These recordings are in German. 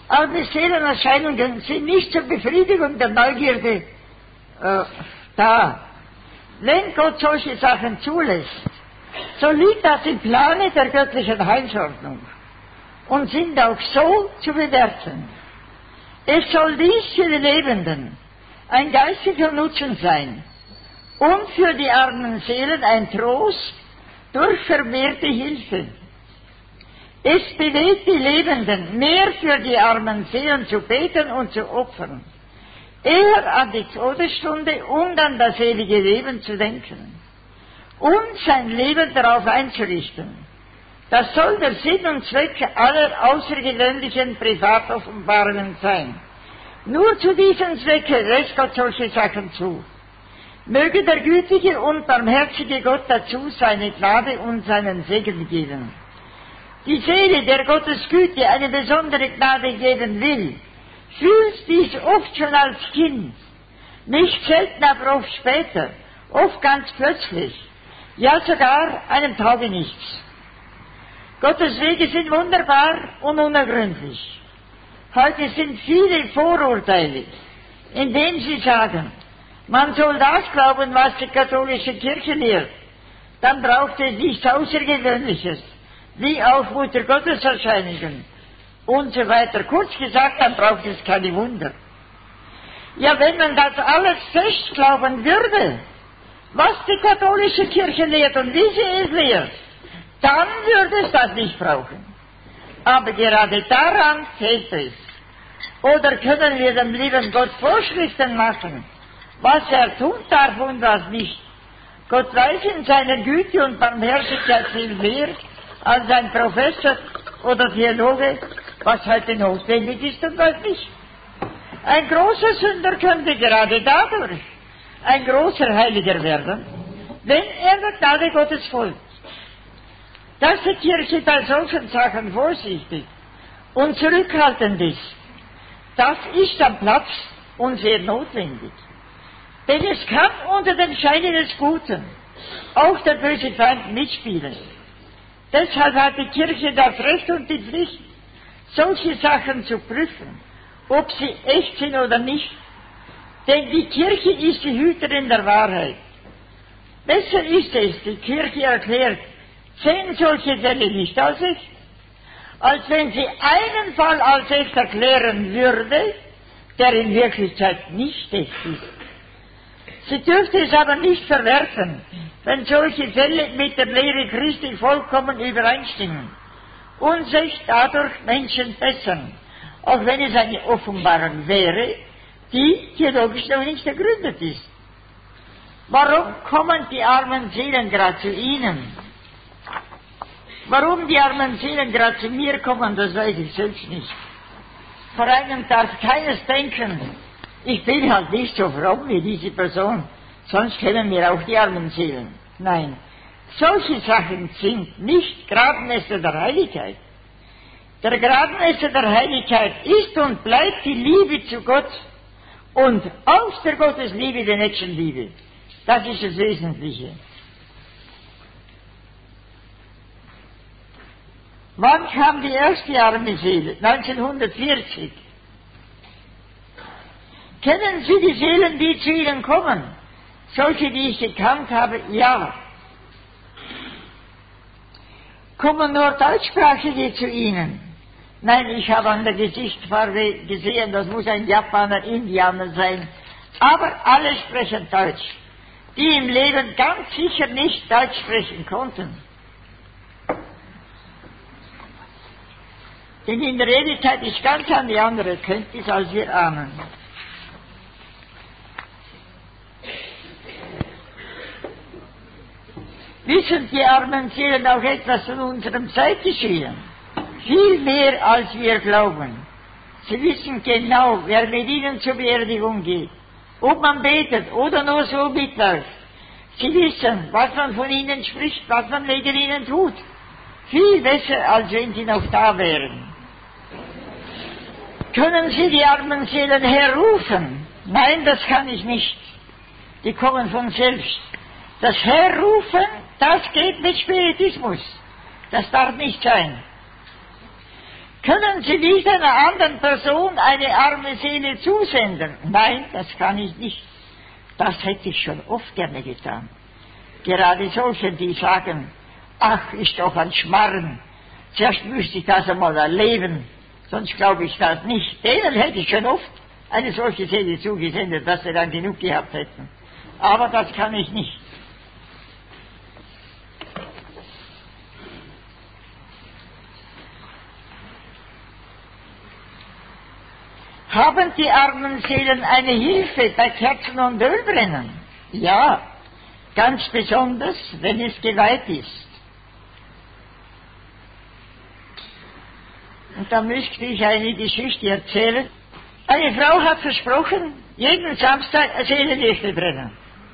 Aber die Seelenerscheinungen sind nicht zur Befriedigung der Neugierde da. Wenn Gott solche Sachen zulässt, so liegt das im Plane der göttlichen Heilsordnung und sind auch so zu bewerten. Es soll dies für die Lebenden ein geistiger Nutzen sein und für die armen Seelen ein Trost durch vermehrte Hilfe. Es bewegt die Lebenden, mehr für die armen Seelen zu beten und zu opfern, eher an die Todesstunde und an das ewige Leben zu denken und sein Leben darauf einzurichten. Das soll der Sinn und Zweck aller außergewöhnlichen Privatoffenbarungen sein. Nur zu diesem Zwecke lässt Gott solche Sachen zu. Möge der gütige und barmherzige Gott dazu seine Gnade und seinen Segen geben. Die Seele, der Gottes Güte eine besondere Gnade geben will, fühlt dies oft schon als Kind, nicht selten aber oft später, oft ganz plötzlich, ja sogar einem Taugenichts. Gottes Wege sind wunderbar und unergründlich. Heute sind viele Vorurteile, indem sie sagen, man soll das glauben, was die katholische Kirche lehrt. Dann braucht es nichts Außergewöhnliches, wie auch Muttergotteserscheinungen und so weiter. Kurz gesagt, dann braucht es keine Wunder. Ja, wenn man das alles fest glauben würde, was die katholische Kirche lehrt und wie sie es lehrt, dann würde es das nicht brauchen. Aber gerade daran fehlt es. Oder können wir dem lieben Gott Vorschriften machen, was er tun darf und was nicht? Gott weiß in seiner Güte und Barmherzigkeit viel mehr als ein Professor oder Theologe, was heute notwendig ist und was nicht. Ein großer Sünder könnte gerade dadurch ein großer Heiliger werden, wenn er der Gnade Gottes folgt. Dass die Kirche bei solchen Sachen vorsichtig und zurückhaltend ist, das ist am Platz und sehr notwendig. Denn es kann unter dem Scheine des Guten auch der böse Feind mitspielen. Deshalb hat die Kirche das Recht und die Pflicht, solche Sachen zu prüfen, ob sie echt sind oder nicht. Denn die Kirche ist die Hüterin der Wahrheit. Besser ist es, die Kirche erklärt 10 solche Fälle nicht als echt, als wenn sie einen Fall als echt erklären würde, der in Wirklichkeit nicht echt ist. Sie dürfte es aber nicht verwerfen, wenn solche Fälle mit der Lehre Christi vollkommen übereinstimmen und sich dadurch Menschen bessern, auch wenn es eine Offenbarung wäre, die theologisch noch nicht ergründet ist. Warum kommen die armen Seelen gerade zu Ihnen? Warum die armen Seelen gerade zu mir kommen, das weiß ich selbst nicht. Vor einem darf keines denken, ich bin halt nicht so fromm wie diese Person, sonst kennen wir auch die armen Seelen. Nein, solche Sachen sind nicht Gradmesser der Heiligkeit. Der Gradmesser der Heiligkeit ist und bleibt die Liebe zu Gott und aus der Gottesliebe die Nächstenliebe. Das ist das Wesentliche. Wann kam die erste arme Seele? 1940. Kennen Sie die Seelen, die zu Ihnen kommen? Solche, die ich gekannt habe? Ja. Kommen nur Deutschsprachige zu Ihnen? Nein, ich habe an der Gesichtsfarbe gesehen, das muss ein Japaner, Indianer sein. Aber alle sprechen Deutsch, die im Leben ganz sicher nicht Deutsch sprechen konnten. Denn in der Ewigkeit ist ganz eine andere Kenntnis, als wir ahnen. Wissen die armen Seelen auch etwas von unserem Zeitgeschehen? Viel mehr, als wir glauben. Sie wissen genau, wer mit ihnen zur Beerdigung geht, ob man betet oder nur so mitläuft. Sie wissen, was man von ihnen spricht, was man wegen ihnen tut. Viel besser, als wenn sie noch da wären. Können Sie die armen Seelen herrufen? Nein, das kann ich nicht. Die kommen von selbst. Das Herrufen, das geht mit Spiritismus. Das darf nicht sein. Können Sie nicht einer anderen Person eine arme Seele zusenden? Nein, das kann ich nicht. Das hätte ich schon oft gerne getan. Gerade solche, die sagen, ach, ist doch ein Schmarrn. Zuerst müsste ich das einmal erleben, sonst glaube ich das nicht. Denen hätte ich schon oft eine solche Seele zugesendet, dass sie dann genug gehabt hätten. Aber das kann ich nicht. Haben die armen Seelen eine Hilfe bei Kerzen und Ölbrennen? Ja, ganz besonders, wenn es geweiht ist. Und da möchte ich eine Geschichte erzählen. Eine Frau hat versprochen, jeden Samstag ein Seelenlicht brennen.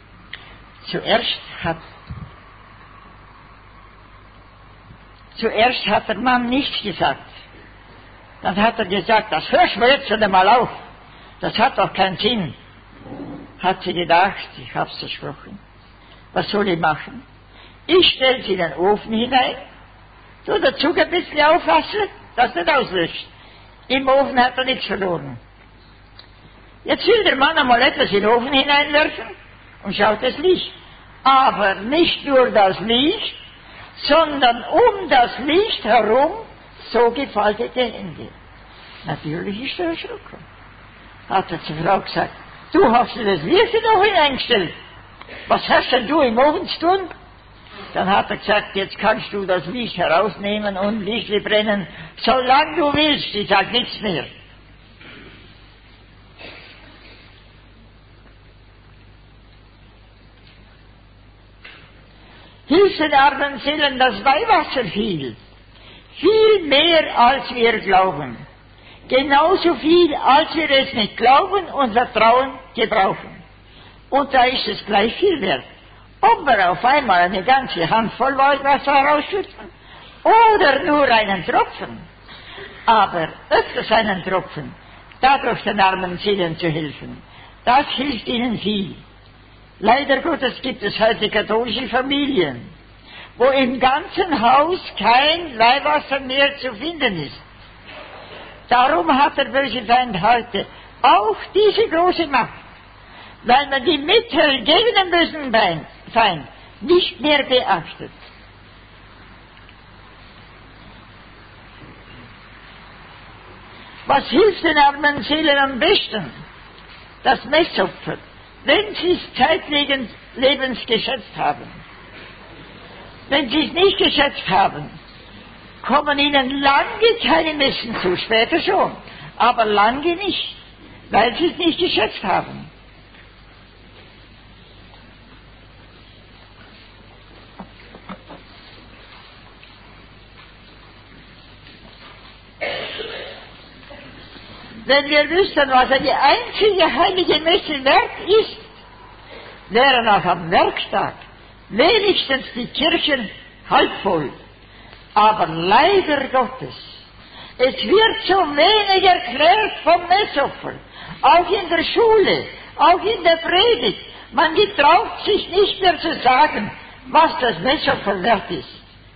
Zuerst hat der Mann nichts gesagt. Dann hat er gesagt, das hörst du jetzt einmal auf. Das hat doch keinen Sinn. Hat sie gedacht, ich hab's versprochen. Was soll ich machen? Ich stelle sie in den Ofen hinein, tu dazu ein bisschen Aufwasser, dass nicht auslöscht. Im Ofen hat er nichts verloren. Jetzt will der Mann einmal etwas in den Ofen hineinwerfen und schaut das Licht. Aber nicht nur das Licht, sondern um das Licht herum so gefaltete Hände. Natürlich ist er erschrocken. Hat er zur Frau gesagt, du hast dir das Licht noch hineingestellt. Was hast denn du im Ofen zu tun? Dann hat er gesagt, jetzt kannst du das Licht herausnehmen und Licht brennen, solange du willst, ich sag nichts mehr. Hilft den armen Seelen das Weihwasser viel mehr als wir glauben. Genauso viel, als wir es mit Glauben und Vertrauen gebrauchen. Und da ist es gleich viel wert. Ob wir auf einmal eine ganze Handvoll Weihwasser herausschütten oder nur einen Tropfen. Aber öfters einen Tropfen, dadurch den armen Seelen zu helfen, das hilft ihnen viel. Leider Gottes gibt es heute katholische Familien, wo im ganzen Haus kein Weihwasser mehr zu finden ist. Darum hat der böse Feind heute auch diese große Macht, weil man die Mittel gegen den bösen Feind nicht mehr beachtet. Was hilft den armen Seelen am besten? Das Messopfer, wenn sie es zeitlebens geschätzt haben. Wenn sie es nicht geschätzt haben, kommen ihnen lange keine Messen zu, später schon, aber lange nicht, weil sie es nicht geschätzt haben. Wenn wir wüssten, was eine einzige heilige Messe wert ist, wären auch am Werktag wenigstens die Kirchen halb voll. Aber leider Gottes, es wird so wenig erklärt vom Messopfer, auch in der Schule, auch in der Predigt. Man getraut sich nicht mehr zu sagen, was das Messopfer wert ist.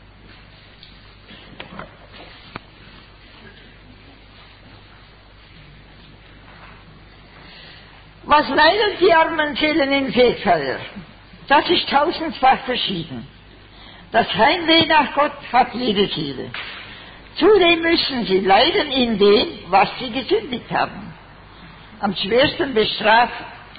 Was leiden die armen Seelen in Fegfeuer? Das ist tausendfach verschieden. Das Heimweh nach Gott hat jede Seele. Zudem müssen sie leiden in dem, was sie gesündigt haben. Am schwersten bestraft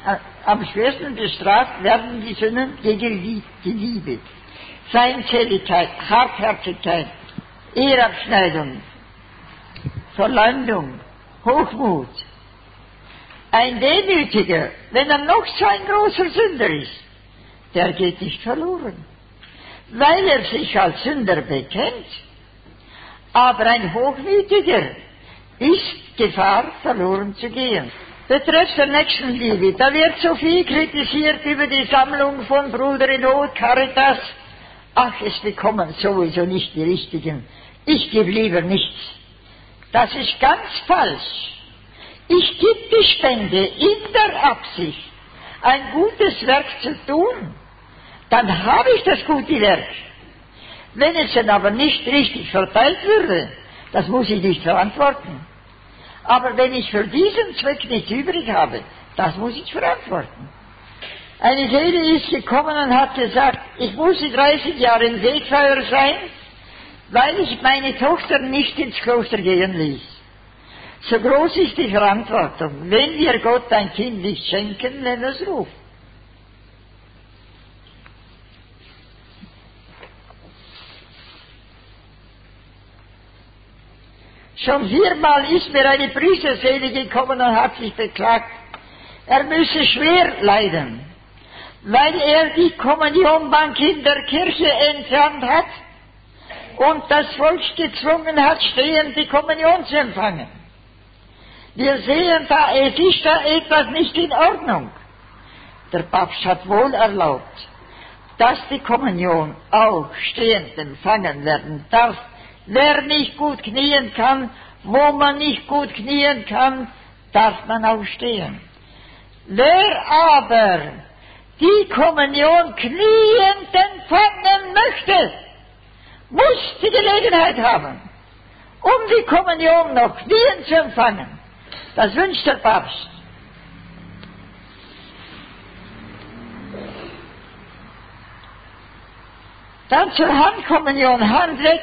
werden die Sünden gegen die Liebe, Feindseligkeit, Hartherzigkeit, Ehrabschneidung, Verleumdung, Hochmut. Ein Demütiger, wenn er noch so ein großer Sünder ist, der geht nicht verloren, weil er sich als Sünder bekennt. Aber ein Hochmütiger ist Gefahr, verloren zu gehen. Betreffs der Nächstenliebe, da wird so viel kritisiert über die Sammlung von Bruder in Not, Caritas. Ach, es bekommen sowieso nicht die Richtigen. Ich gebe lieber nichts. Das ist ganz falsch. Ich gebe die Spende in der Absicht, ein gutes Werk zu tun. Dann habe ich das gute Werk. Wenn es dann aber nicht richtig verteilt würde, Das muss ich nicht verantworten. Aber wenn ich für diesen Zweck nichts übrig habe, das muss ich verantworten. Eine Seele ist gekommen und hat gesagt, ich muss 30 Jahre im Wegfeuer sein, weil ich meine Tochter nicht ins Kloster gehen ließ. So groß ist die Verantwortung, wenn wir Gott ein Kind nicht schenken, wenn er es ruft. Schon 4-mal ist mir eine Priesterseele gekommen und hat sich beklagt, er müsse schwer leiden, weil er die Kommunionbank in der Kirche entfernt hat und das Volk gezwungen hat, stehend die Kommunion zu empfangen. Wir sehen da, es ist da etwas nicht in Ordnung. Der Papst hat wohl erlaubt, dass die Kommunion auch stehend empfangen werden darf. Wer nicht gut knien kann, wo man nicht gut knien kann, darf man auch stehen. Wer aber die Kommunion kniend empfangen möchte, muss die Gelegenheit haben, um die Kommunion noch kniend zu empfangen. Das wünscht der Papst. Dann zur Handkommunion, Hand weg.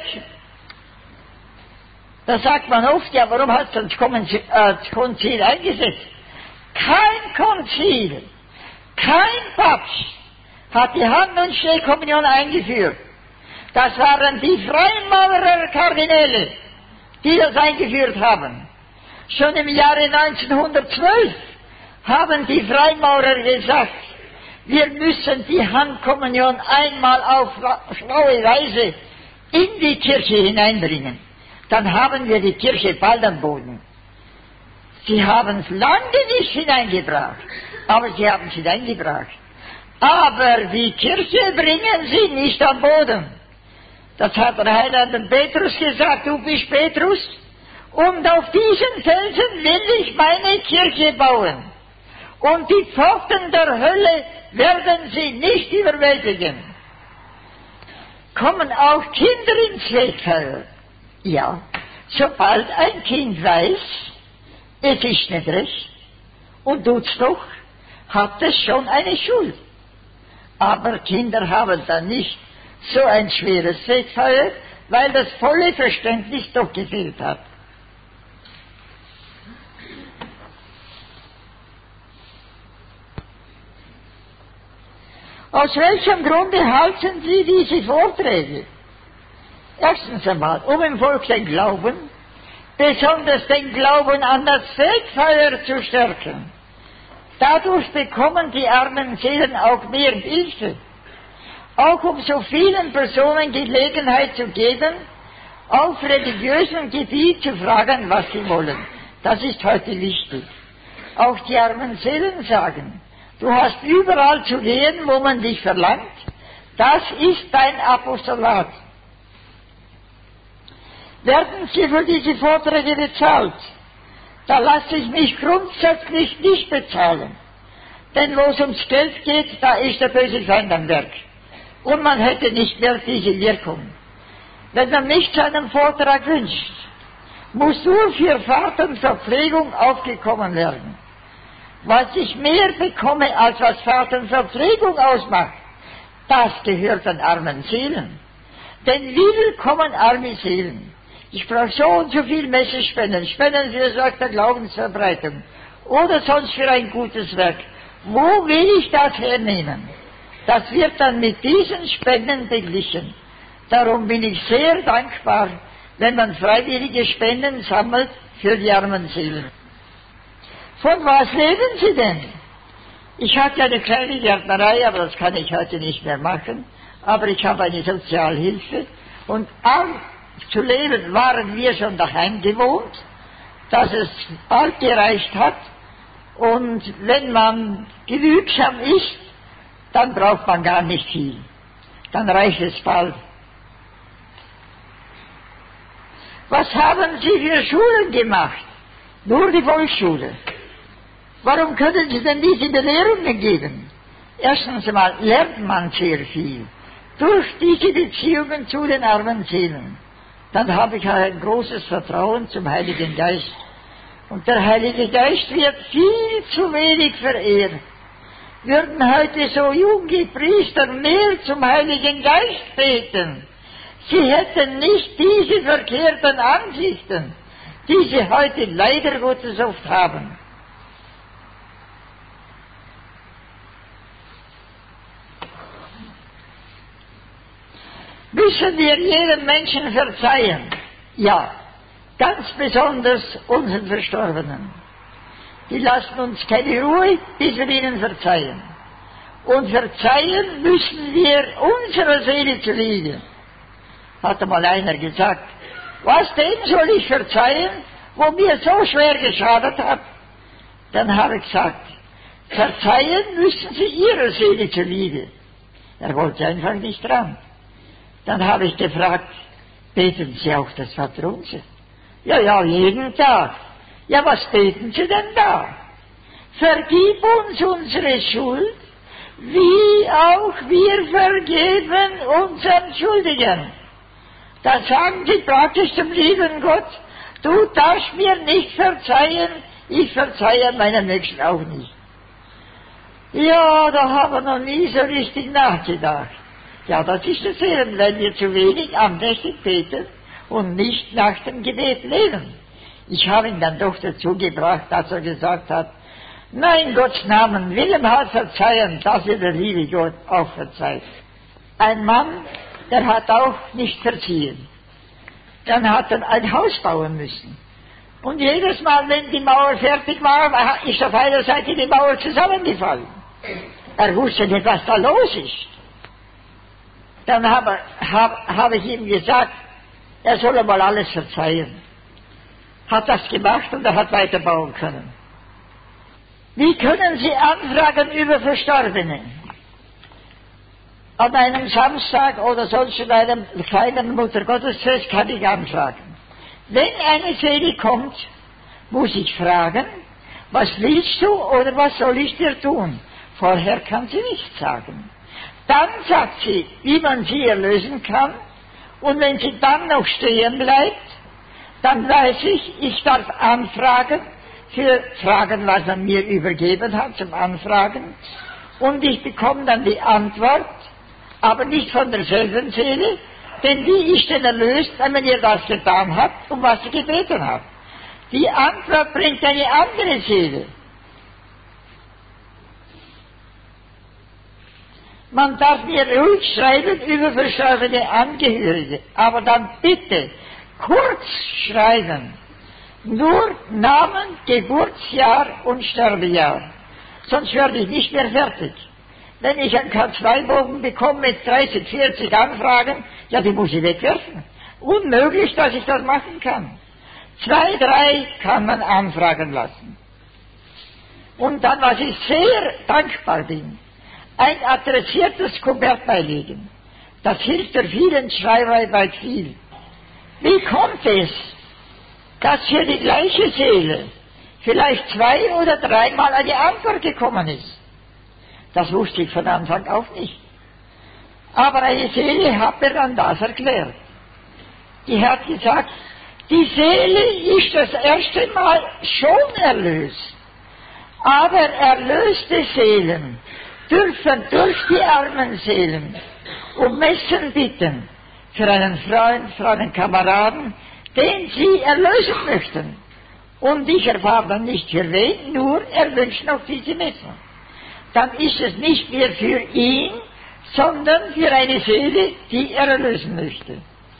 Da sagt man oft, ja, warum hat das Konzil eingesetzt? Kein Konzil, kein Papst hat die Hand- und Stehkommunion eingeführt. Das waren die Freimaurer Kardinäle, die das eingeführt haben. Schon im Jahre 1912 haben die Freimaurer gesagt, wir müssen die Handkommunion einmal auf schlaue Weise in die Kirche hineinbringen. Dann haben wir die Kirche bald am Boden. Sie haben es lange nicht hineingebracht, aber sie haben es hineingebracht. Aber die Kirche bringen sie nicht am Boden. Das hat der heilige Petrus gesagt, du bist Petrus, und auf diesen Felsen will ich meine Kirche bauen. Und die Pforten der Hölle werden sie nicht überwältigen. Kommen auch Kinder ins Wegfeuer? Ja, sobald ein Kind weiß, es ist nicht recht, und tut's doch, hat es schon eine Schuld. Aber Kinder haben dann nicht so ein schweres Wegfeuer, weil das volle Verständnis doch gefehlt hat. Aus welchem Grunde halten Sie diese Vorträge? Erstens einmal, um im Volk den Glauben, besonders den Glauben an das Wegfeuer zu stärken. Dadurch bekommen die armen Seelen auch mehr Hilfe. Auch um so vielen Personen Gelegenheit zu geben, auf religiösem Gebiet zu fragen, was sie wollen. Das ist heute wichtig. Auch die armen Seelen sagen, du hast überall zu gehen, wo man dich verlangt. Das ist dein Apostolat. Werden Sie für diese Vorträge bezahlt? Da lasse ich mich grundsätzlich nicht bezahlen. Denn wo es ums Geld geht, da ist der böse Feind am Werk. Und man hätte nicht mehr diese Wirkung. Wenn man mich zu einem Vortrag wünscht, muss nur für Fahrt und Verpflegung aufgekommen werden. Was ich mehr bekomme, als was Fahrt und Verpflegung ausmacht, das gehört den armen Seelen. Denn wie willkommen arme Seelen? Ich brauche so und so viel Messespenden, Spenden für das Werk der Glaubensverbreitung oder sonst für ein gutes Werk. Wo will ich das hernehmen? Das wird dann mit diesen Spenden beglichen. Darum bin ich sehr dankbar, wenn man freiwillige Spenden sammelt für die armen Seelen. Von was leben Sie denn? Ich hatte eine kleine Gärtnerei, aber das kann ich heute nicht mehr machen. Aber ich habe eine Sozialhilfe und zu leben waren wir schon daheim gewohnt, dass es bald gereicht hat. Und wenn man genügsam ist, dann braucht man gar nicht viel. Dann reicht es bald. Was haben Sie für Schulen gemacht? Nur die Volksschule. Warum können Sie denn diese Belehrungen geben? Erstens einmal lernt man sehr viel durch diese Beziehungen zu den armen Seelen. dann habe ich auch ein großes Vertrauen zum Heiligen Geist. Und der Heilige Geist wird viel zu wenig verehrt. Würden heute so junge Priester mehr zum Heiligen Geist beten, sie hätten nicht diese verkehrten Ansichten, die sie heute leider Gottes oft haben. Müssen wir jedem Menschen verzeihen? Ja, ganz besonders unseren Verstorbenen. Die lassen uns keine Ruhe, bis wir ihnen verzeihen. Und verzeihen müssen wir unserer Seele zuliebe. Hat einmal einer gesagt, was dem soll ich verzeihen, wo mir so schwer geschadet hat? Dann habe ich gesagt, verzeihen müssen Sie Ihrer Seele zuliebe. Er wollte einfach nicht dran. Dann habe ich gefragt, beten Sie auch das Vaterunser? Ja, jeden Tag. Ja, was beten Sie denn da? Vergib uns unsere Schuld, wie auch wir vergeben unseren Schuldigen. Da sagen Sie praktisch zum lieben Gott, du darfst mir nicht verzeihen, ich verzeihe meinem Nächsten auch nicht. Ja, da haben wir noch nie so richtig nachgedacht. Ja, das ist es eben, wenn wir zu wenig andächtig beten und nicht nach dem Gebet leben. Ich habe ihn dann doch dazu gebracht, dass er gesagt hat, nein, Gottes Namen, Willem hat verzeihen, dass er der liebe Gott auch verzeiht. Ein Mann, der hat auch nicht verziehen. Dann hat er ein Haus bauen müssen. Und jedes Mal, wenn die Mauer fertig war, ist auf einer Seite die Mauer zusammengefallen. Er wusste nicht, was da los ist. Dann habe ich ihm gesagt, er soll einmal alles verzeihen. Hat das gemacht und er hat weiterbauen können. Wie können Sie anfragen über Verstorbene? An einem Samstag oder sonst in einem kleinen Muttergottesfest kann ich anfragen. Wenn eine Seele kommt, muss ich fragen, was willst du oder was soll ich dir tun? Vorher kann sie nichts sagen. Dann sagt sie, wie man sie erlösen kann, und wenn sie dann noch stehen bleibt, dann weiß ich darf anfragen, für Fragen, was man mir übergeben hat, zum Anfragen, und ich bekomme dann die Antwort, aber nicht von derselben Seele, denn die ist dann erlöst, wenn man ihr das getan hat, um was sie gebeten hat. Die Antwort bringt eine andere Seele. Man darf mir ruhig schreiben über verstorbene Angehörige, aber dann bitte kurz schreiben. Nur Namen, Geburtsjahr und Sterbejahr. Sonst werde ich nicht mehr fertig. Wenn ich einen Kanzleibogen bekomme mit 30, 40 Anfragen, ja, die muss ich wegwerfen. Unmöglich, dass ich das machen kann. 2, 3 kann man anfragen lassen. Und dann, was ich sehr dankbar bin, ein adressiertes Kuvert beilegen. Das hilft der vielen Schreibarbeit viel. Wie kommt es, dass für die gleiche Seele vielleicht 2 oder 3 Mal eine Antwort gekommen ist? Das wusste ich von Anfang auf nicht. Aber eine Seele hat mir dann das erklärt. Die hat gesagt, die Seele ist das erste Mal schon erlöst. Aber erlöste Seelen dürfen durch die armen Seelen um Messen bitten für einen Freund, für einen Kameraden, den sie erlösen möchten. Und ich erfahre dann nicht für wen, nur er wünscht noch diese Messen. Dann ist es nicht mehr für ihn, sondern für eine Seele, die er erlösen möchte.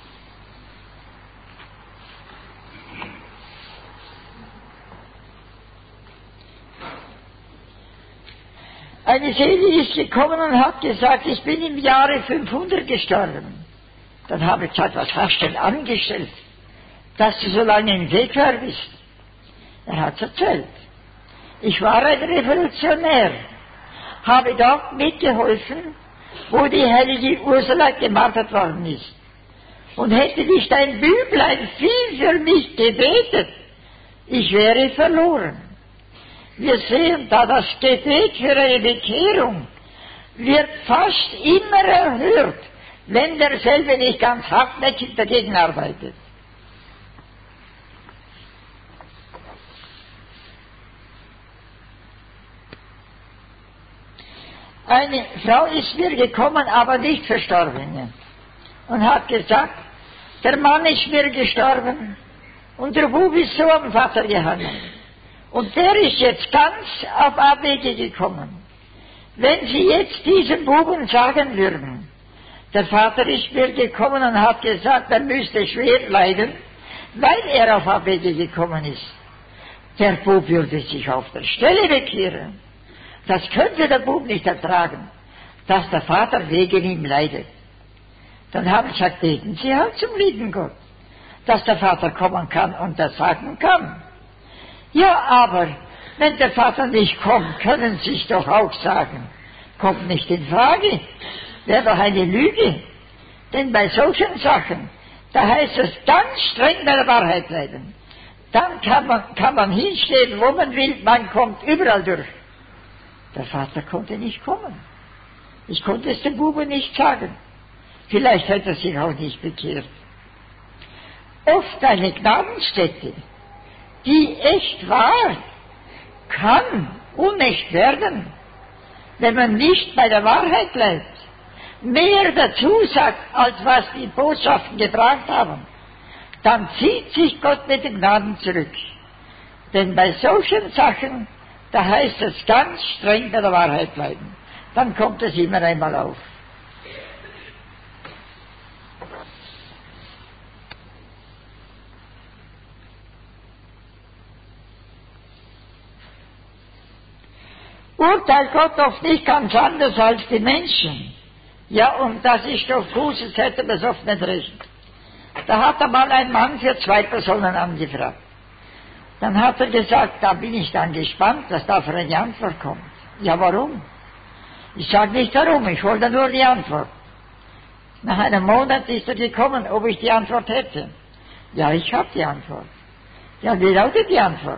Eine Seele ist gekommen und hat gesagt, ich bin im Jahre 500 gestorben. Dann habe ich gesagt, was hast du denn angestellt, dass du so lange im Wegwehr bist? Er hat es erzählt. Ich war ein Revolutionär, habe dort mitgeholfen, wo die heilige Ursula gemartert worden ist. Und hätte nicht ein Büblein viel für mich gebetet, ich wäre verloren. Wir sehen da, das Gebet für eine Bekehrung wird fast immer erhört, wenn derselbe nicht ganz hartnäckig dagegen arbeitet. Eine Frau ist mir gekommen, aber nicht verstorben. Und hat gesagt, der Mann ist mir gestorben und der Bub ist so am Vater gehangen. Und der ist jetzt ganz auf Abwege gekommen. Wenn Sie jetzt diesem Buben sagen würden, der Vater ist mir gekommen und hat gesagt, er müsste schwer leiden, weil er auf Abwege gekommen ist. Der Bub würde sich auf der Stelle bekehren. Das könnte der Bub nicht ertragen, dass der Vater wegen ihm leidet. Dann haben sie gesagt, beten Sie halt zum lieben Gott, dass der Vater kommen kann und das sagen kann. Ja, aber wenn der Vater nicht kommt, können Sie es doch auch sagen. Kommt nicht in Frage. Wäre doch eine Lüge. Denn bei solchen Sachen, da heißt es ganz streng bei der Wahrheit bleiben. Dann kann man hinstehen, wo man will, man kommt überall durch. Der Vater konnte nicht kommen. Ich konnte es dem Buben nicht sagen. Vielleicht hätte er sich auch nicht bekehrt. Oft eine Gnadenstätte, die echt war, kann unecht werden, wenn man nicht bei der Wahrheit bleibt, mehr dazu sagt, als was die Botschaften gebracht haben, dann zieht sich Gott mit den Gnaden zurück. Denn bei solchen Sachen, da heißt es ganz streng bei der Wahrheit bleiben. Dann kommt es immer einmal auf. Urteilt Gott oft nicht ganz anders als die Menschen. Ja, und das ist doch gut, sonst hätte man es oft nicht recht. Da hat einmal ein Mann für 2 Personen angefragt. Dann hat er gesagt, da bin ich dann gespannt, dass da für eine Antwort kommt. Ja, warum? Ich sage nicht warum, ich wollte nur die Antwort. Nach einem Monat ist er gekommen, ob ich die Antwort hätte. Ja, ich habe die Antwort. Ja, wie lautet die Antwort?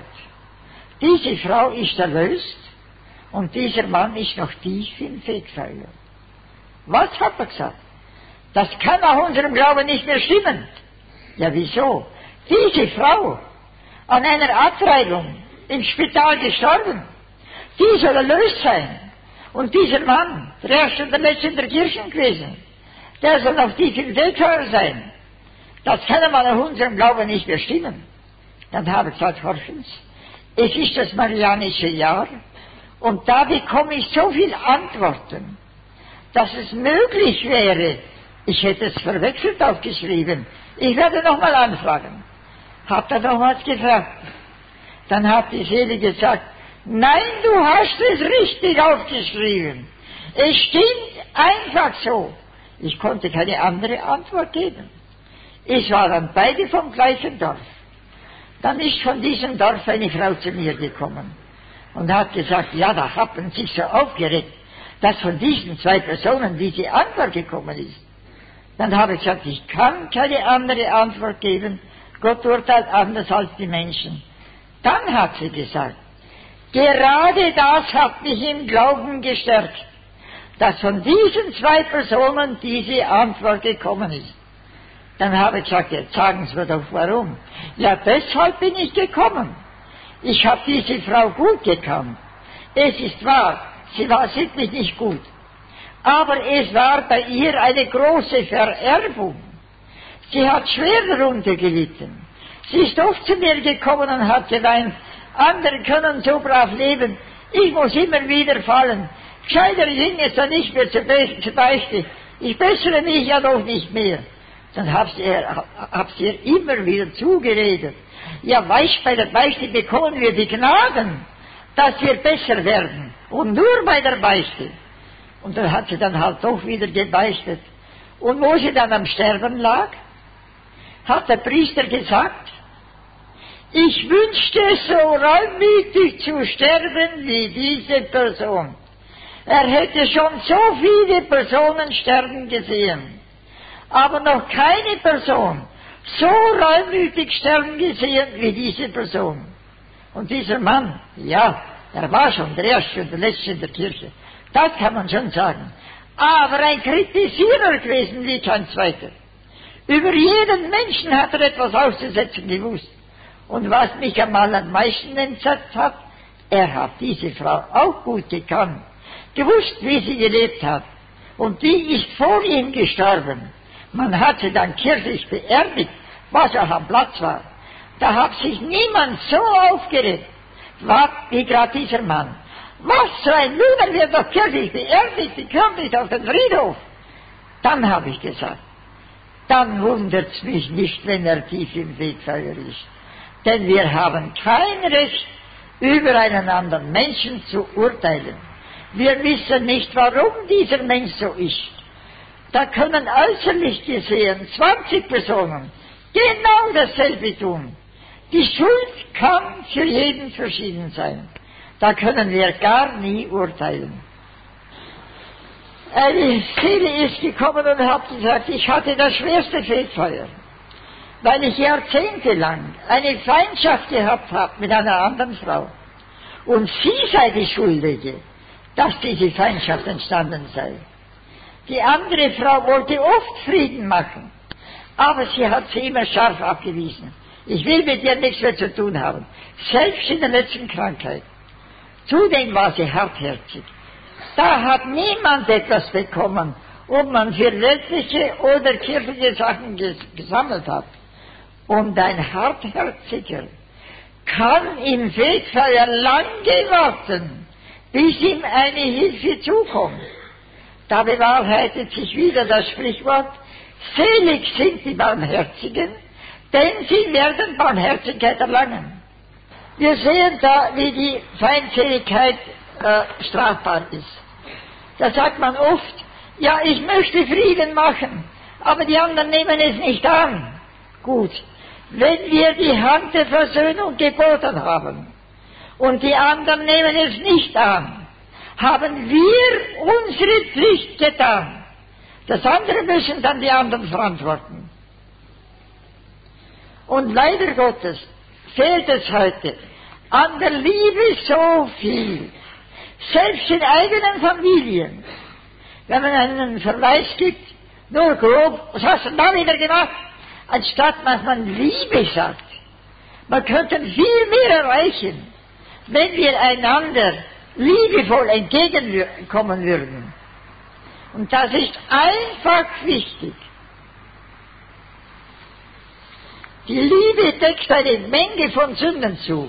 Diese Frau ist erlöst und dieser Mann ist noch tief im Fegfeuer. Was hat er gesagt? Das kann nach unserem Glauben nicht mehr stimmen. Ja, wieso? Diese Frau, an einer Abtreibung im Spital gestorben, die soll erlöst sein. Und dieser Mann, der erste und der letzte in der Kirche gewesen, der soll noch tief im Fegfeuer sein. Das kann man nach unserem Glauben nicht mehr stimmen. Dann habe ich gesagt, horchen Sie, es ist das Marianische Jahr und da bekomme ich so viele Antworten, dass es möglich wäre, ich hätte es verwechselt aufgeschrieben, ich werde nochmal anfragen. Hat er nochmals gefragt. Dann hat die Seele gesagt, nein, du hast es richtig aufgeschrieben. Es stimmt einfach so. Ich konnte keine andere Antwort geben. Es waren beide vom gleichen Dorf. Dann ist von diesem Dorf eine Frau zu mir gekommen und hat gesagt, ja, da hat man sich so aufgeregt, dass von diesen 2 Personen diese Antwort gekommen ist. Dann habe ich gesagt, ich kann keine andere Antwort geben, Gott urteilt anders als die Menschen. Dann hat sie gesagt, gerade das hat mich im Glauben gestärkt, dass von diesen 2 Personen diese Antwort gekommen ist. Dann habe ich gesagt, jetzt sagen Sie mir doch warum. Ja, deshalb bin ich gekommen. Ich habe diese Frau gut gekannt. Es ist wahr, sie war sittlich nicht gut. Aber es war bei ihr eine große Vererbung. Sie hat schwer darunter gelitten. Sie ist oft zu mir gekommen und hat geweint, andere können so brav leben, ich muss immer wieder fallen. Gescheiter ging es dann nicht mehr zur Beichte. Ich bessere mich ja doch nicht mehr. Dann hab sie ihr immer wieder zugeredet. Ja, weißt, bei der Beichte bekommen wir die Gnaden, dass wir besser werden. Und nur bei der Beichte. Und dann hat sie dann halt doch wieder gebeichtet. Und wo sie dann am Sterben lag, hat der Priester gesagt, ich wünschte so reumütig zu sterben wie diese Person. Er hätte schon so viele Personen sterben gesehen, aber noch keine Person so reumütig sterben gesehen wie diese Person. Und dieser Mann, ja, er war schon der Erste und der Letzte in der Kirche, das kann man schon sagen, aber ein Kritisierer gewesen wie kein Zweiter. Über jeden Menschen hat er etwas auszusetzen gewusst. Und was mich einmal am meisten entsetzt hat, er hat diese Frau auch gut gekannt. gewusst, wie sie gelebt hat. Und die ist vor ihm gestorben. Man hat sie dann kirchlich beerdigt, was auch am Platz war. Da hat sich niemand so aufgeregt, wie gerade dieser Mann. Was für ein Luder wird doch kirchlich beerdigt, die kommt nicht auf den Friedhof. Dann habe ich gesagt, dann wundert's mich nicht, wenn er tief im Fegfeuer ist. Denn wir haben kein Recht, über einen anderen Menschen zu urteilen. Wir wissen nicht, warum dieser Mensch so ist. Da können äußerlich gesehen 20 Personen genau dasselbe tun. Die Schuld kann für jeden verschieden sein. Da können wir gar nie urteilen. Eine Seele ist gekommen und hat gesagt, ich hatte das schwerste Fegfeuer, weil ich jahrzehntelang eine Feindschaft gehabt habe mit einer anderen Frau. Und sie sei die Schuldige, dass diese Feindschaft entstanden sei. Die andere Frau wollte oft Frieden machen, aber sie hat sie immer scharf abgewiesen. Ich will mit dir nichts mehr zu tun haben, selbst in der letzten Krankheit. Zudem war sie hartherzig. Da hat niemand etwas bekommen, ob man für weltliche oder kirchliche Sachen gesammelt hat. Und ein Hartherziger kann im Fegfeuer lange warten, bis ihm eine Hilfe zukommt. Da bewahrheitet sich wieder das Sprichwort, selig sind die Barmherzigen, denn sie werden Barmherzigkeit erlangen. Wir sehen da, wie die Feindseligkeit strafbar ist. Da sagt man oft, ja, ich möchte Frieden machen, aber die anderen nehmen es nicht an. Gut, wenn wir die Hand der Versöhnung geboten haben und die anderen nehmen es nicht an, haben wir unsere Pflicht getan. Das andere müssen dann die anderen verantworten. Und leider Gottes fehlt es heute an der Liebe so viel. Selbst in eigenen Familien. Wenn man einen Verweis gibt, nur grob, was hast du da wieder gemacht? Anstatt dass man Liebe sagt. Man könnte viel mehr erreichen, wenn wir einander liebevoll entgegenkommen würden. Und das ist einfach wichtig. Die Liebe deckt eine Menge von Sünden zu.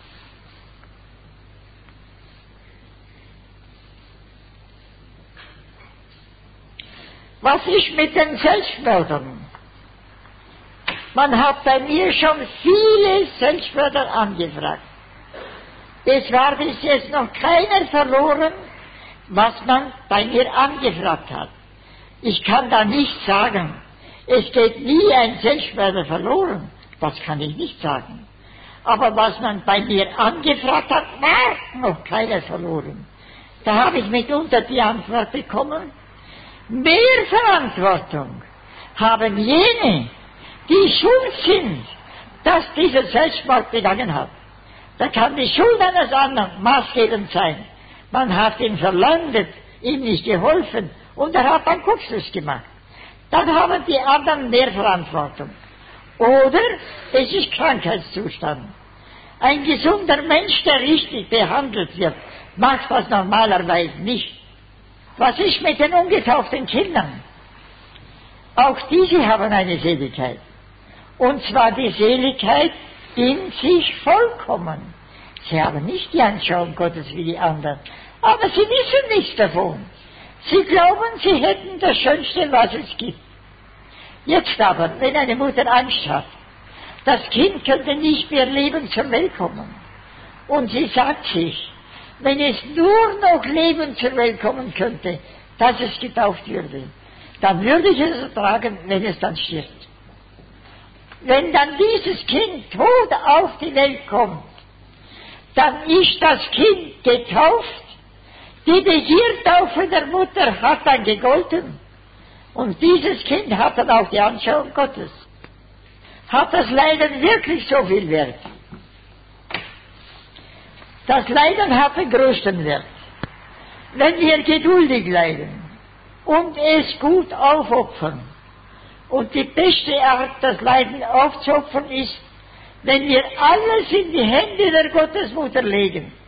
Was ist mit den Selbstmördern? Man hat bei mir schon viele Selbstmörder angefragt. Es war bis jetzt noch keiner verloren, was man bei mir angefragt hat. Ich kann da nicht sagen, es geht nie ein Selbstmörder verloren. Das kann ich nicht sagen. Aber was man bei mir angefragt hat, war noch keiner verloren. Da habe ich mitunter die Antwort bekommen, mehr Verantwortung haben jene, die schuld sind, dass dieser Selbstmord begangen hat. Da kann die Schuld eines anderen maßgebend sein. Man hat ihn verleumdet, ihm nicht geholfen und er hat dann Kurzschluss gemacht. Dann haben die anderen mehr Verantwortung. Oder es ist Krankheitszustand. Ein gesunder Mensch, der richtig behandelt wird, macht das normalerweise nicht. Was ist mit den ungetauften Kindern? Auch diese haben eine Seligkeit. Und zwar die Seligkeit in sich vollkommen. Sie haben nicht die Anschauung Gottes wie die anderen, aber sie wissen nichts davon. Sie glauben, sie hätten das Schönste, was es gibt. Jetzt aber, wenn eine Mutter Angst hat, das Kind könnte nicht mehr lebend zur Welt kommen, und sie sagt sich, wenn es nur noch lebend zur Welt kommen könnte, dass es getauft würde, dann würde ich es ertragen, wenn es dann stirbt. Wenn dann dieses Kind tot auf die Welt kommt, dann ist das Kind getauft, die Begiertaufe der Mutter hat dann gegolten und dieses Kind hat dann auch die Anschauung Gottes. Hat das Leiden wirklich so viel Wert? Das Leiden hat den größten Wert. Wenn wir geduldig leiden und es gut aufopfern, und die beste Art, das Leiden aufzuopfern, ist, wenn wir alles in die Hände der Gottesmutter legen